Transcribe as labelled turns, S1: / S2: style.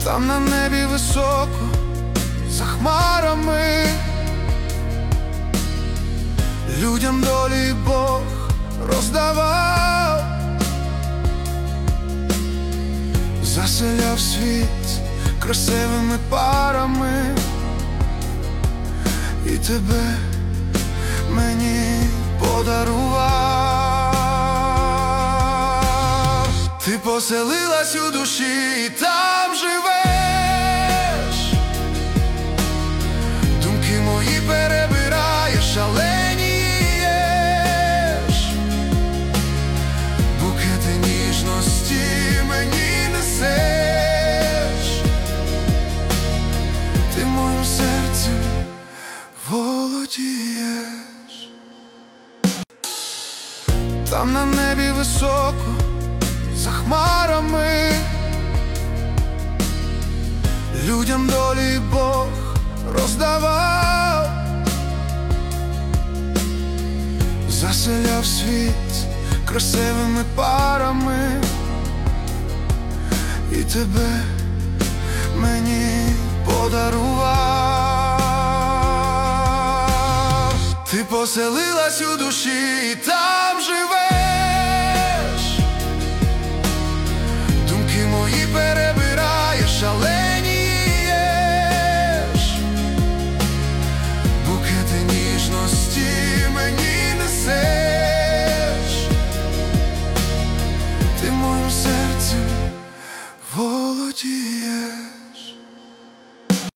S1: Там на небі високо, за хмарами, людям долі Бог роздавав, заселяв світ красивими парами, і тебе мені подарував. Ти поселилась у душі і там живеш, думки мої перебираєш, шаленієш, букети ніжності мені несеш, ти моїм серцем володієш. Там на небі високо, за хмарами, людям долі Бог роздавав, заселяв світ красивими парами, і тебе мені подарував. Ти поселилась у душі і там живеш, думки мої перебираєш, шаленієш, букети ніжності мені несеш, ти моїм серцем володієш.